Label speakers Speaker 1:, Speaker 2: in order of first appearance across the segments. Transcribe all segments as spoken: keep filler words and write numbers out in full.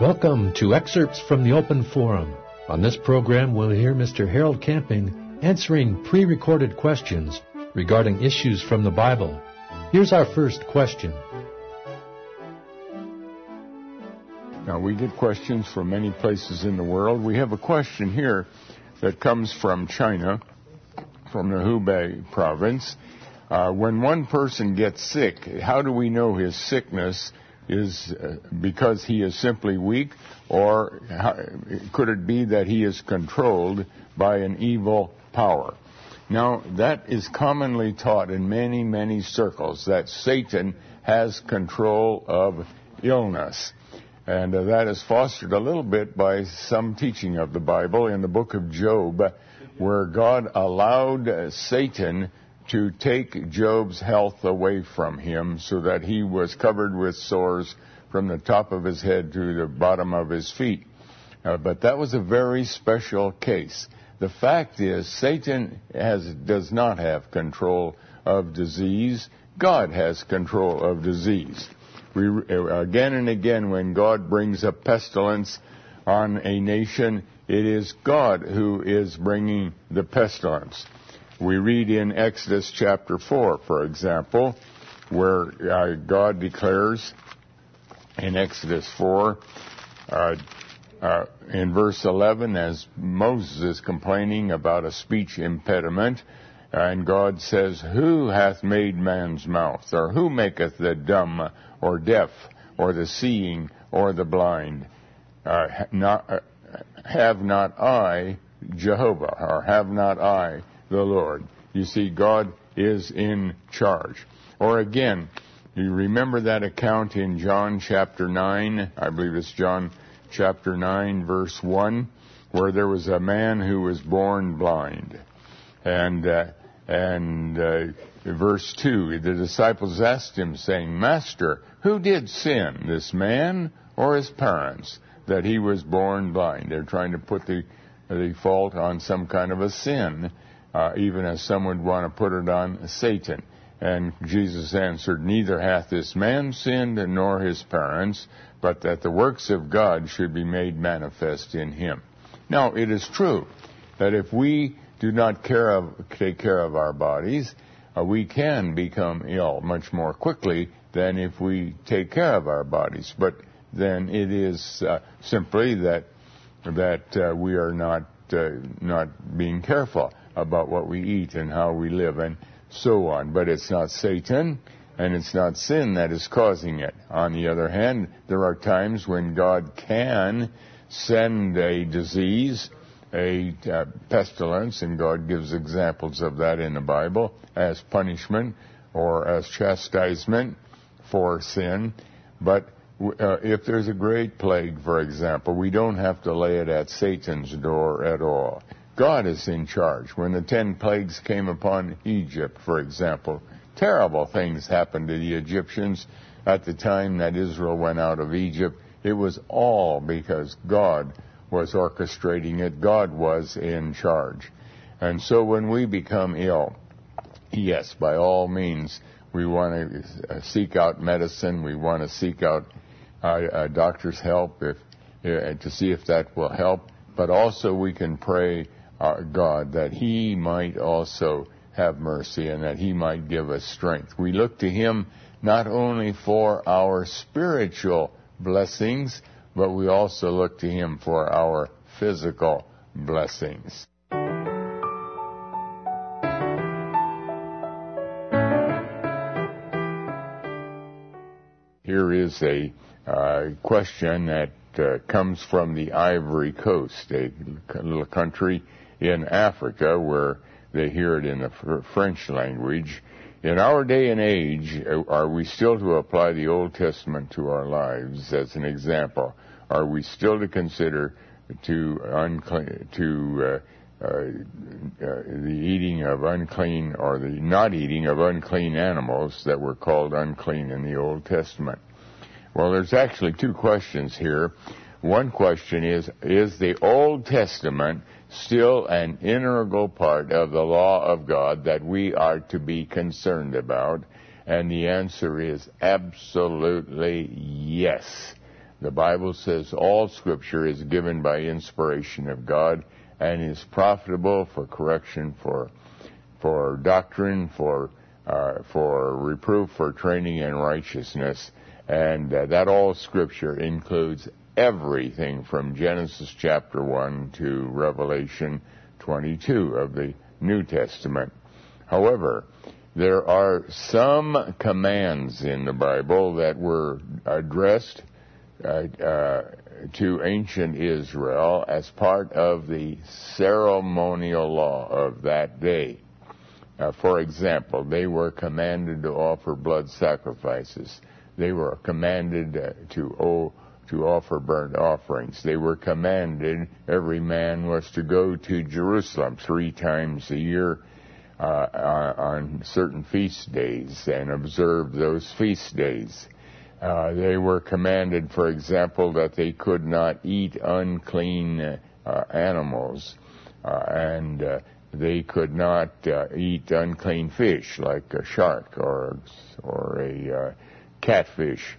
Speaker 1: Welcome to Excerpts from the Open Forum. On this program, we'll hear Mister Harold Camping answering pre-recorded questions regarding issues from the Bible. Here's our first question.
Speaker 2: Now, we get questions from many places in the world. We have a question here that comes from China, from the Hubei province. Uh, when one person gets sick, how do we know his sickness is uh, because he is simply weak, or how, could it be that he is controlled by an evil power? Now, that is commonly taught in many, many circles, that Satan has control of illness. And uh, that is fostered a little bit by some teaching of the Bible in the book of Job, where God allowed uh, Satan to take Job's health away from him so that he was covered with sores from the top of his head to the bottom of his feet. Uh, but that was a very special case. The fact is, Satan has, does not have control of disease. God has control of disease. We, again and again, when God brings a pestilence on a nation, it is God who is bringing the pestilence. We read in Exodus chapter four, for example, where uh, God declares in Exodus four, uh, uh, in verse eleven, as Moses is complaining about a speech impediment, and God says, "Who hath made man's mouth? Or who maketh the dumb or deaf or the seeing or the blind? Uh, not, uh, have not I Jehovah, or have not I the Lord?" You see, God is in charge. Or again, you remember that account in John chapter nine, I believe it's John chapter nine, verse one, where there was a man who was born blind. And uh, and uh, verse two, the disciples asked him, saying, "Master, who did sin, this man or his parents, that he was born blind?" They're trying to put the, the fault on some kind of a sin, uh, even as some would want to put it on Satan. And Jesus answered, "Neither hath this man sinned, nor his parents, but that the works of God should be made manifest in him." Now, it is true that if we do not care of, take care of our bodies, uh, we can become ill much more quickly than if we take care of our bodies. But then it is uh, simply that that uh, we are not uh, not being careful about what we eat and how we live and so on. But it's not Satan and it's not sin that is causing it. On the other hand, there are times when God can send a disease, a uh, pestilence, and God gives examples of that in the Bible, as punishment or as chastisement for sin. But uh, if there's a great plague, for example, we don't have to lay it at Satan's door at all. God is in charge. When the ten plagues came upon Egypt, for example, terrible things happened to the Egyptians at the time that Israel went out of Egypt. It was all because God was orchestrating it. God was in charge. And so when we become ill, yes, by all means, we want to seek out medicine. We want to seek out uh, a doctor's help if, uh, to see if that will help. But also we can pray uh, God that He might also have mercy and that He might give us strength. We look to Him not only for our spiritual blessings, but we also look to Him for our physical blessings. Here is a uh, question that uh, comes from the Ivory Coast, a little country in Africa where they hear it in the fr- French language. In our day and age, are we still to apply the Old Testament to our lives as an example? Are we still to consider to unclean, to uh, uh, uh, the eating of unclean or the not eating of unclean animals that were called unclean in the Old Testament? Well, there's actually two questions here. One question is, is the Old Testament still an integral part of the law of God that we are to be concerned about? And the answer is absolutely yes. The Bible says all Scripture is given by inspiration of God and is profitable for correction, for for doctrine, for uh, for reproof, for training in righteousness. And uh, that all Scripture includes everything from Genesis chapter one to Revelation twenty-two of the New Testament. However, there are some commands in the Bible that were addressed uh, uh, to ancient Israel as part of the ceremonial law of that day. Uh, for example, they were commanded to offer blood sacrifices. They were commanded uh, to owe, to offer burnt offerings. They were commanded, every man was to go to Jerusalem three times a year uh, on certain feast days and observe those feast days. Uh, they were commanded, for example, that they could not eat unclean uh, animals, uh, and uh, they could not uh, eat unclean fish like a shark or or a uh, catfish.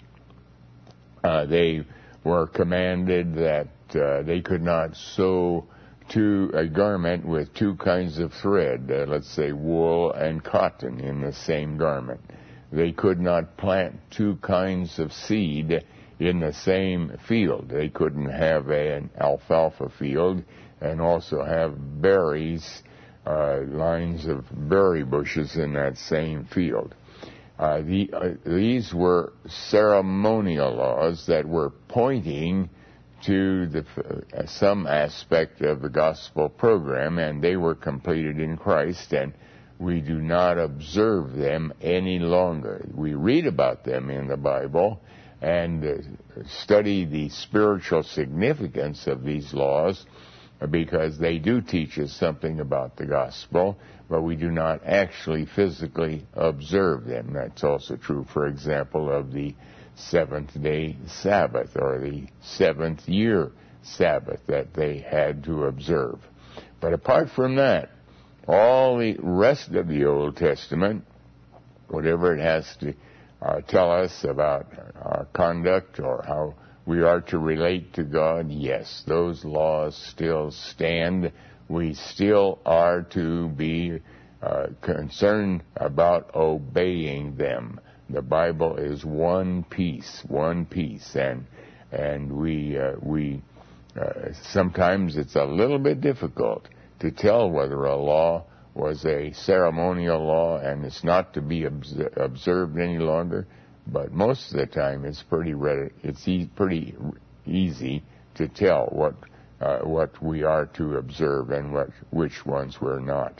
Speaker 2: Uh, they were commanded that uh, they could not sew two, a garment with two kinds of thread, uh, let's say wool and cotton, in the same garment. They could not plant two kinds of seed in the same field. They couldn't have a, an alfalfa field and also have berries, uh, lines of berry bushes in that same field. Uh, the, uh, these were ceremonial laws that were pointing to the, uh, some aspect of the gospel program, and they were completed in Christ, and we do not observe them any longer. We read about them in the Bible and uh, study the spiritual significance of these laws because they do teach us something about the gospel, but we do not actually physically observe them. That's also true, for example, of the seventh-day Sabbath or the seventh-year Sabbath that they had to observe. But apart from that, all the rest of the Old Testament, whatever it has to uh, tell us about our conduct or how we are to relate to God, yes, those laws still stand. We still are to be uh, concerned about obeying them. The Bible is one piece, one piece, and and we uh, we uh, sometimes it's a little bit difficult to tell whether a law was a ceremonial law and it's not to be obs- observed any longer. But most of the time, it's pretty re- it's e- pretty easy to tell what uh, what we are to observe and what which ones we're not.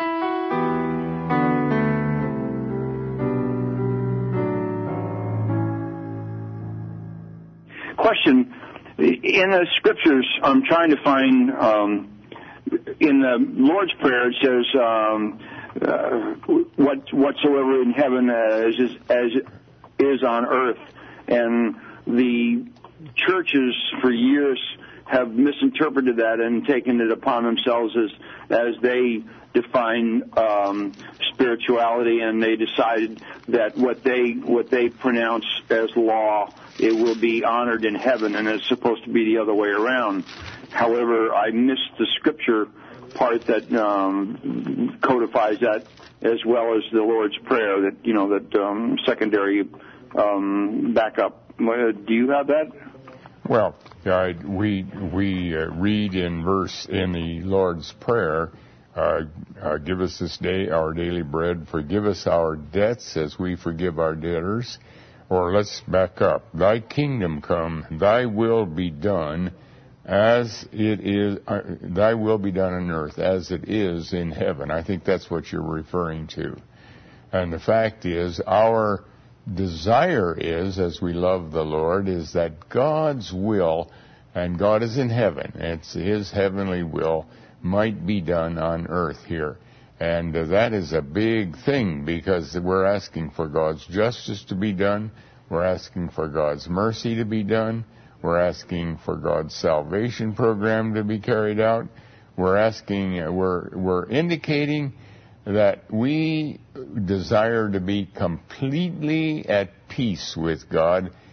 Speaker 3: Question: in the scriptures, I'm trying to find um, in the Lord's Prayer. It says, um, uh, "What whatsoever in heaven as is, as is on earth," and the churches for years have misinterpreted that and taken it upon themselves as as they define um, spirituality, and they decided that what they what they pronounce as law, it will be honored in heaven, and it's supposed to be the other way around. However, I missed the scripture part that um, codifies that, as well as the Lord's Prayer, that you know that um, secondary um, backup. Do you have that?
Speaker 2: Well, uh, we we uh, read in verse in the Lord's Prayer, uh, uh, "Give us this day our daily bread. Forgive us our debts as we forgive our debtors." Or let's back up. "Thy kingdom come, thy will be done, as it is. Uh, thy will be done on earth as it is in heaven." I think that's what you're referring to. And the fact is, our desire is, as we love the Lord, is that God's will, and God is in heaven, it's His heavenly will, might be done on earth here. And uh, that is a big thing, because we're asking for God's justice to be done, we're asking for God's mercy to be done, we're asking for God's salvation program to be carried out, we're asking, uh, we're, we're indicating that we desire to be completely at peace with God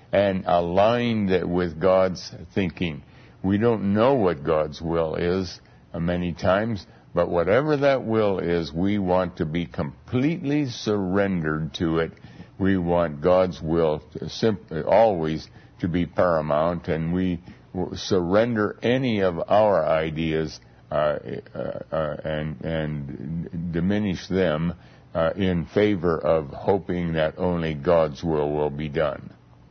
Speaker 2: and aligned with God's thinking. We don't know what God's will is uh, many times, but whatever that will is, we want to be completely surrendered to it. We want God's will to simply always to be paramount, and we surrender any of our ideas uh, uh, uh, and, and diminish them uh, in favor of hoping that only God's will will be done.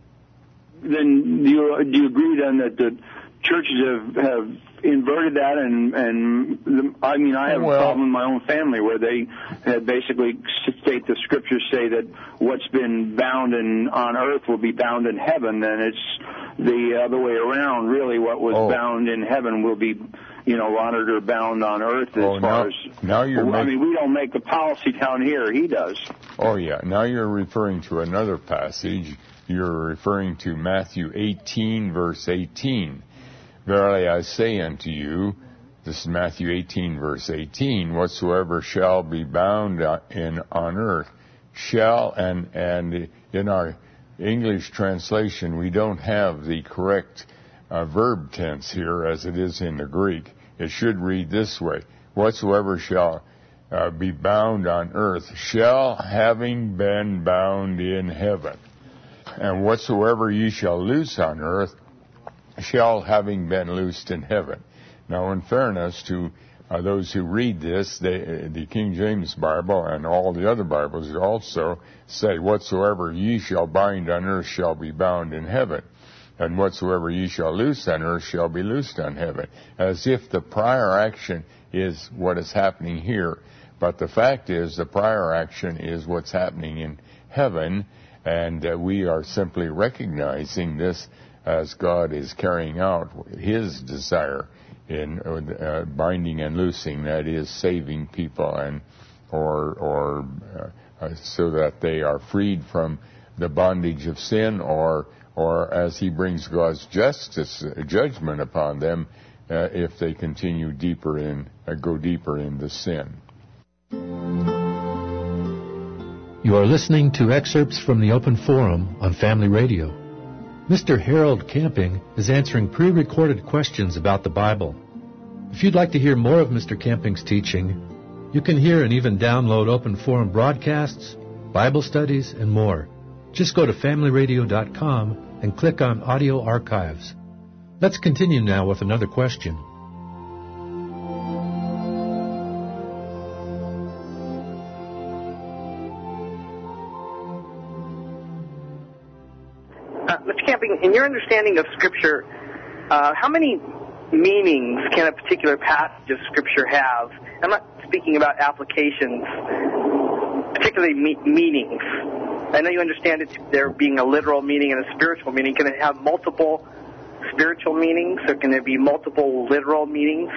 Speaker 3: Then do you, do you agree then that the churches have, have inverted that, and and the, I mean I have
Speaker 2: well,
Speaker 3: a problem in my own family where they had basically state the scriptures say that what's been bound in on earth will be bound in heaven, and it's the other way around. Really, what was
Speaker 2: oh.
Speaker 3: bound in heaven will be, you know, honored or bound on earth. As
Speaker 2: oh,
Speaker 3: far
Speaker 2: now,
Speaker 3: as
Speaker 2: now you're
Speaker 3: well, I
Speaker 2: making,
Speaker 3: mean, we don't make the policy down here; he does.
Speaker 2: Oh yeah, now you're referring to another passage. You're referring to Matthew eighteen, verse eighteen. Verily I say unto you, this is Matthew eighteen, verse eighteen, whatsoever shall be bound in on earth shall, and and in our English translation we don't have the correct uh, verb tense here as it is in the Greek. It should read this way: whatsoever shall uh, be bound on earth shall, having been bound in heaven. And whatsoever ye shall loose on earth shall, having been loosed in heaven. Now, in fairness to uh, those who read this, they, uh, the King James Bible and all the other Bibles also say, whatsoever ye shall bind on earth shall be bound in heaven, and whatsoever ye shall loose on earth shall be loosed on heaven, as if the prior action is what is happening here. But the fact is, the prior action is what's happening in heaven, and uh, we are simply recognizing this as God is carrying out His desire in uh, binding and loosing, that is, saving people, and or or uh, so that they are freed from the bondage of sin, or or as He brings God's justice judgment upon them uh, if they continue deeper in uh, go deeper into sin.
Speaker 1: You are listening to excerpts from the Open Forum on Family Radio. Mister Harold Camping is answering pre-recorded questions about the Bible. If you'd like to hear more of Mister Camping's teaching, you can hear and even download Open Forum broadcasts, Bible studies, and more. Just go to family radio dot com and click on Audio Archives. Let's continue now with another question.
Speaker 4: In your understanding of Scripture, uh, how many meanings can a particular passage of Scripture have? I'm not speaking about applications, particularly me- meanings. I know you understand it there being a literal meaning and a spiritual meaning. Can it have multiple spiritual meanings, or can there be multiple literal meanings?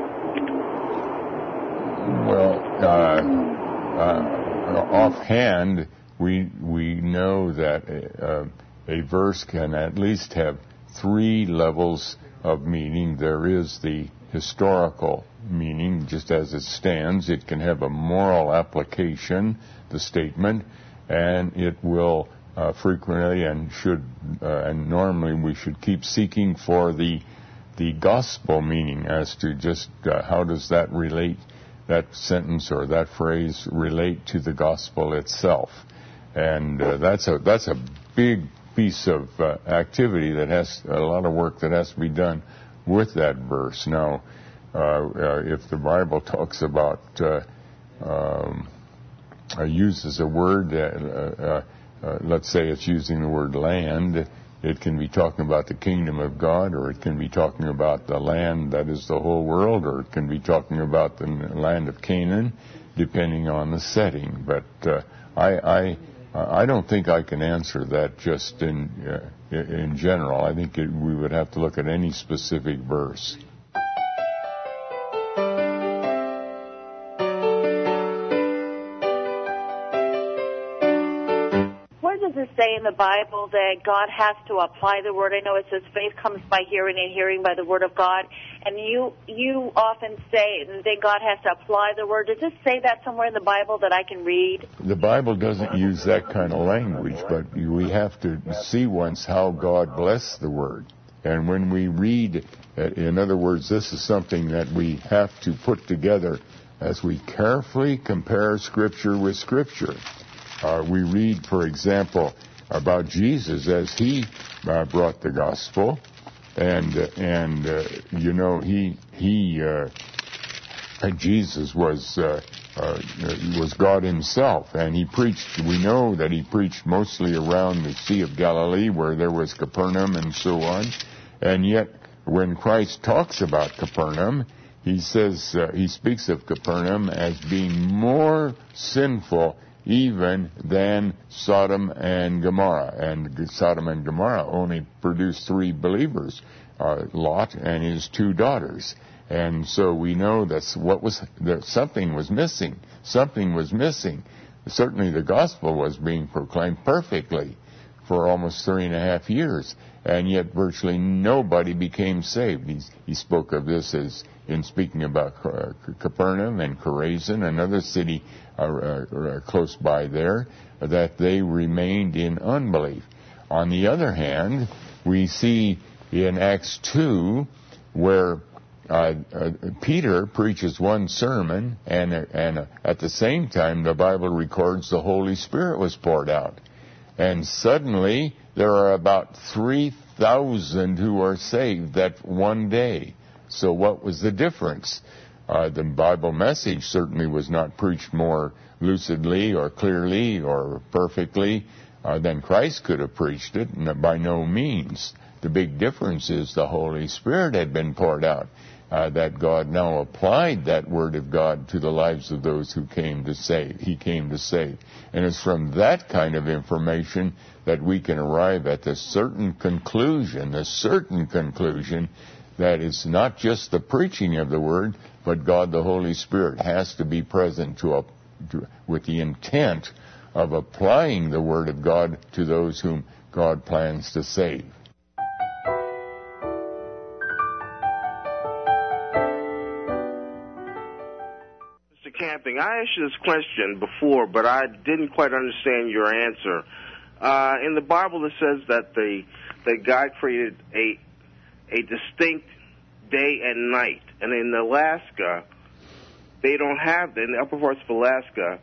Speaker 2: Well, uh, uh, offhand, we we know that Uh, a verse can at least have three levels of meaning. There is the historical meaning, just as it stands. It can have a moral application, the statement, and it will uh, frequently and should, uh, and normally we should keep seeking for the the gospel meaning as to just uh, how does that relate, that sentence or that phrase relate to the gospel itself. And uh, that's a that's a big piece of uh, activity that has a lot of work that has to be done with that verse. Now, uh, uh, if the Bible talks about uh, um, uh, uses a word, uh, uh, uh, let's say it's using the word land, it can be talking about the kingdom of God, or it can be talking about the land that is the whole world, or it can be talking about the land of Canaan, depending on the setting. But uh, I, I I don't think I can answer that just in uh, in general. I think it, we would have to look at any specific verse.
Speaker 5: Where does it say in the Bible that God has to apply the Word? I know it says faith comes by hearing and hearing by the Word of God. And you you often say that God has to apply the Word. Does it say that somewhere in the Bible that I can read?
Speaker 2: The Bible doesn't use that kind of language, but we have to see once how God blessed the Word. And when we read, in other words, this is something that we have to put together as we carefully compare Scripture with Scripture. Uh, we read, for example, about Jesus as he uh, brought the gospel, and uh, and uh, you know he he uh, Jesus was uh, uh, was God Himself, and he preached. We know that he preached mostly around the Sea of Galilee, where there was Capernaum and so on, and yet when Christ talks about Capernaum, he says uh, he speaks of Capernaum as being more sinful even than Sodom and Gomorrah. And Sodom and Gomorrah only produced three believers, uh, Lot and his two daughters. And so we know that's what was that something was missing. Something was missing. Certainly the gospel was being proclaimed perfectly for almost three and a half years, and yet virtually nobody became saved. He, he spoke of this as in speaking about uh, Capernaum and Chorazin, another city uh, uh, close by there, that they remained in unbelief. On the other hand, we see in Acts two where uh, uh, Peter preaches one sermon, and, uh, and uh, at the same time the Bible records the Holy Spirit was poured out. And suddenly, there are about three thousand who are saved that one day. So what was the difference? Uh, the Bible message certainly was not preached more lucidly or clearly or perfectly uh, than Christ could have preached it, and by no means. The big difference is the Holy Spirit had been poured out, uh, that God now applied that Word of God to the lives of those who came to save. He came to save. And it's from that kind of information that we can arrive at the certain conclusion, the certain conclusion that it's not just the preaching of the Word, but God the Holy Spirit has to be present to, a, to with the intent of applying the Word of God to those whom God plans to save.
Speaker 6: Camping. I asked you this question before, but I didn't quite understand your answer. Uh, in the Bible, it says that the that God created a a distinct day and night, and in Alaska, they don't have that. In the upper parts of Alaska,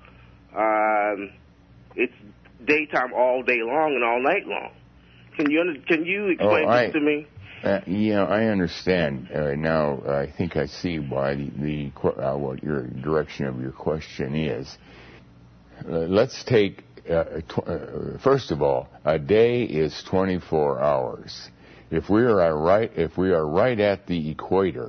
Speaker 6: um, it's daytime all day long and all night long. Can you can you explain
Speaker 2: oh, I,
Speaker 6: this to me?
Speaker 2: Uh, yeah, I understand. Uh, now, I think I see why the, the uh, what your direction of your question is. Uh, let's take, uh, tw- uh, first of all, a day is twenty-four hours. If we are right, if we are right at the equator,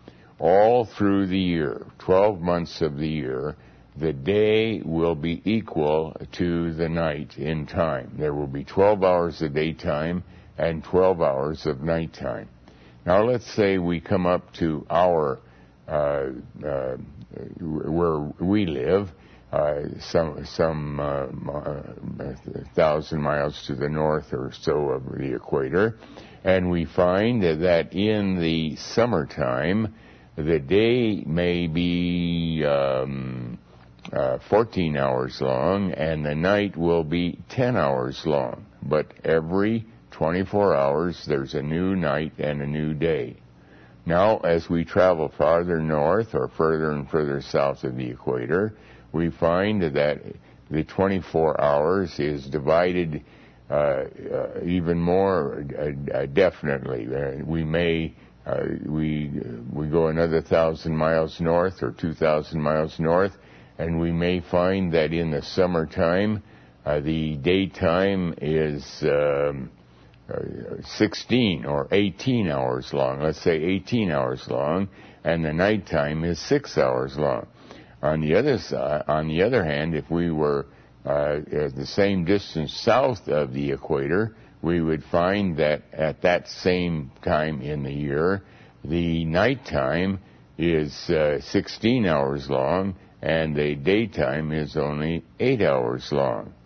Speaker 2: all through the year, twelve months of the year, the day will be equal to the night in time. There will be twelve hours of daytime and twelve hours of nighttime. Now let's say we come up to our, uh, uh, where we live, uh, some, some uh, uh, thousand miles to the north or so of the equator, and we find that in the summertime, the day may be um, uh, fourteen hours long, and the night will be ten hours long. But every twenty-four hours, there's a new night and a new day. Now, as we travel farther north or further and further south of the equator, we find that the twenty-four hours is divided uh, uh, even more uh, definitely. Uh, we may uh, we we go another thousand miles north or two thousand miles north, and we may find that in the summertime, uh, the daytime is um, Uh, sixteen or eighteen hours long, let's say eighteen hours long, and the nighttime is six hours long. On the other side, on the other hand, if we were uh, at the same distance south of the equator, we would find that at that same time in the year, the nighttime is uh, sixteen hours long, and the daytime is only eight hours long.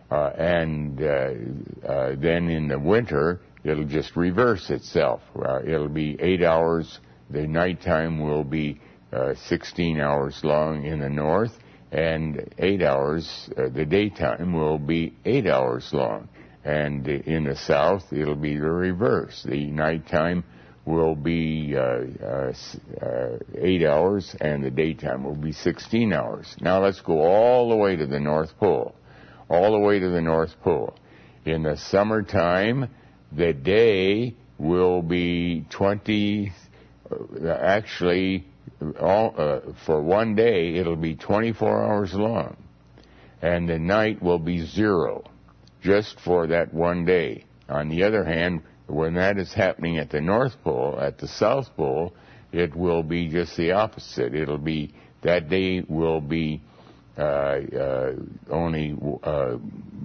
Speaker 2: Uh, and uh, uh, then in the winter, it'll just reverse itself. Uh, it'll be eight hours. The nighttime will be uh, sixteen hours long in the north, and eight hours, uh, the daytime will be eight hours long. And in the south, it'll be the reverse. The nighttime will be uh, uh, uh, eight hours, and the daytime will be sixteen hours. Now let's go all the way to the North Pole. All the way to the North Pole. In the summertime, the day will be twenty, uh, actually, all, uh, for one day, it'll be twenty-four hours long. And the night will be zero, just for that one day. On the other hand, when that is happening at the North Pole, at the South Pole, it will be just the opposite. It'll be, that day will be Uh, uh, only uh,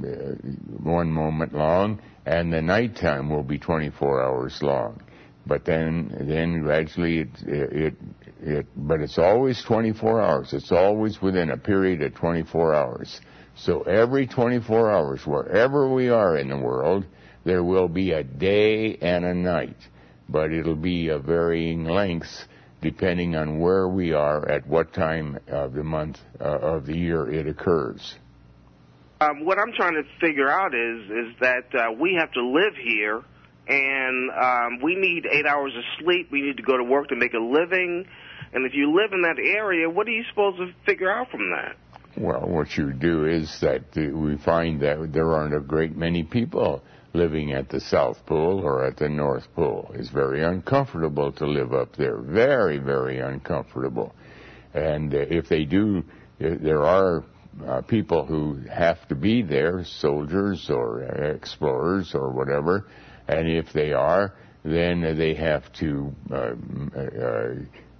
Speaker 2: one moment long, and the nighttime will be twenty-four hours long. But then, then gradually, it, it, it, but it's always twenty-four hours. It's always within a period of twenty-four hours. So every twenty-four hours, wherever we are in the world, there will be a day and a night. But it'll be of varying lengths, depending on where we are at what time of the month uh, of the year it occurs.
Speaker 6: Um, what I'm trying to figure out is is that uh, we have to live here, and um, we need eight hours of sleep. We need to go to work to make a living. And if you live in that area, what are you supposed to figure out from that?
Speaker 2: Well, what you do is that uh, we find that there aren't a great many people living at the South Pole or at the North Pole. It's very uncomfortable to live up there. Very, very uncomfortable. And uh, if they do, uh, there are uh, people who have to be there, soldiers or uh, explorers or whatever, and if they are, then uh, they have to, uh, uh,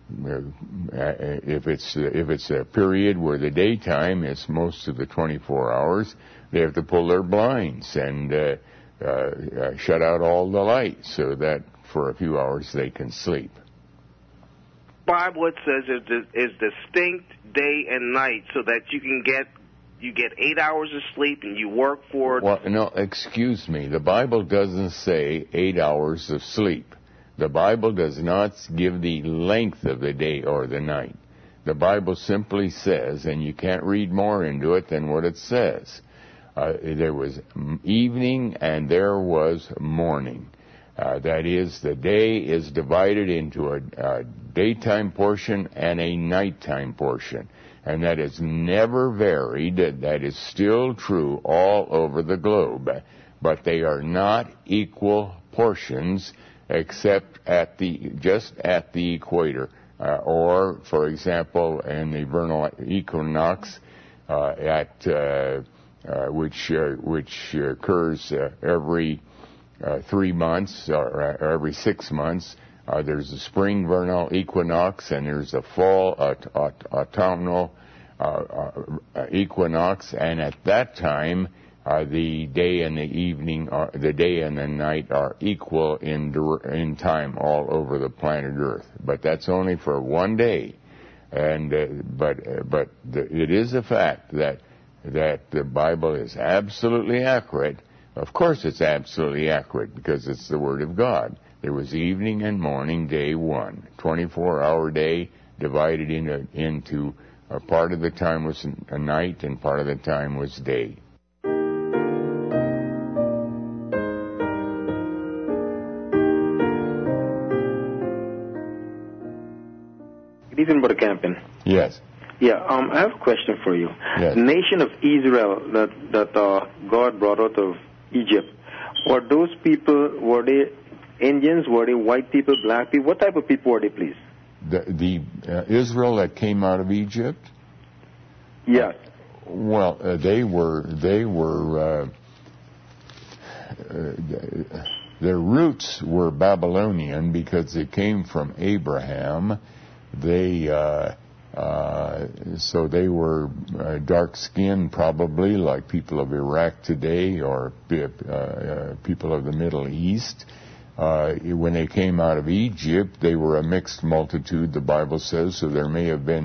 Speaker 2: uh, if it's uh, if it's a period where the daytime is most of the twenty-four hours, they have to pull their blinds and uh, Uh, uh, shut out all the light so that for a few hours they can sleep.
Speaker 6: Bible it says it is distinct day and night, so that you can get you get eight hours of sleep and you work for it.
Speaker 2: Well, no, excuse me. The Bible doesn't say eight hours of sleep. The Bible does not give the length of the day or the night. The Bible simply says, and you can't read more into it than what it says. Uh, there was evening and there was morning. Uh, that is, the day is divided into a, a daytime portion and a nighttime portion. And that is never varied. That is still true all over the globe. But they are not equal portions except at the just at the equator. Uh, or, for example, in the vernal equinox uh, at... Uh, Uh, which uh, which occurs uh, every uh, three months or uh, every six months. Uh, there's a spring vernal equinox and there's a fall aut- aut- autumnal uh, uh, equinox, and at that time uh, the day and the evening, are, the day and the night are equal in in time all over the planet Earth. But that's only for one day, and uh, but uh, but the, it is a fact that. that the Bible is absolutely accurate. Of course it's absolutely accurate because it's the Word of God. There was evening and morning, day one. twenty-four hour day divided into, into a part of the time was a night and part of the time was day.
Speaker 7: Good evening, Brother Campion.
Speaker 2: Yes.
Speaker 7: Yeah, um, I have a question for you.
Speaker 2: Yes.
Speaker 7: The nation of Israel that that uh, God brought out of Egypt, were those people, were they Indians, were they white people, black people? What type of people were they, please?
Speaker 2: The, the uh, Israel that came out of Egypt?
Speaker 7: Yes.
Speaker 2: Well, uh, they were, they were, uh, uh, their roots were Babylonian because they came from Abraham. They, uh, Uh, so they were uh, dark-skinned, probably, like people of Iraq today or uh, uh, people of the Middle East. Uh, when they came out of Egypt, they were a mixed multitude, the Bible says, so there may have been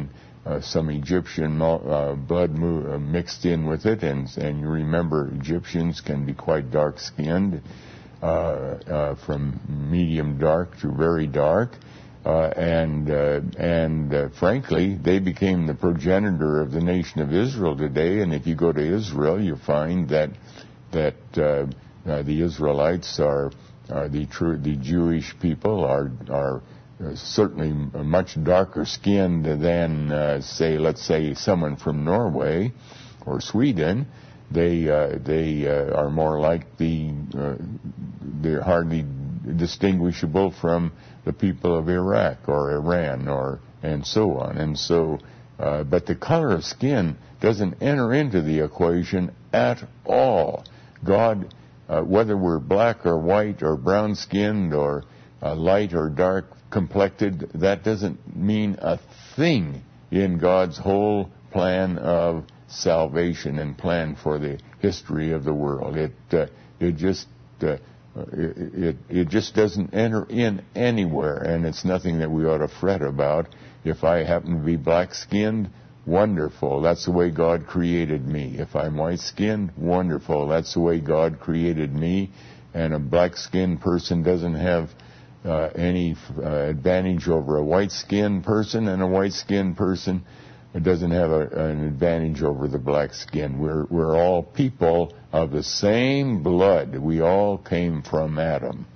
Speaker 2: uh, some Egyptian uh, blood mo- uh, mixed in with it, and and you remember Egyptians can be quite dark-skinned, uh, uh, from medium dark to very dark. Uh, and uh, and uh, frankly, they became the progenitor of the nation of Israel today. And if you go to Israel, you find that that uh, uh, the Israelites are, are the true the Jewish people are are uh, certainly much darker skinned than uh, say let's say someone from Norway or Sweden. They uh, they uh, are more like the uh, they're hardly distinguishable from the people of Iraq or Iran or and so on. And so, uh, but the color of skin doesn't enter into the equation at all. God, uh, whether we're black or white or brown-skinned or uh, light or dark complected, that doesn't mean a thing in God's whole plan of salvation and plan for the history of the world. It uh, it just uh, It, it it just doesn't enter in anywhere, and it's nothing that we ought to fret about. If I happen to be black-skinned, wonderful. That's the way God created me. If I'm white-skinned, wonderful. That's the way God created me. And a black-skinned person doesn't have uh, any uh, advantage over a white-skinned person, and a white-skinned person doesn't have a, an advantage over the black skin. We're we're all people of the same blood. We all came from Adam.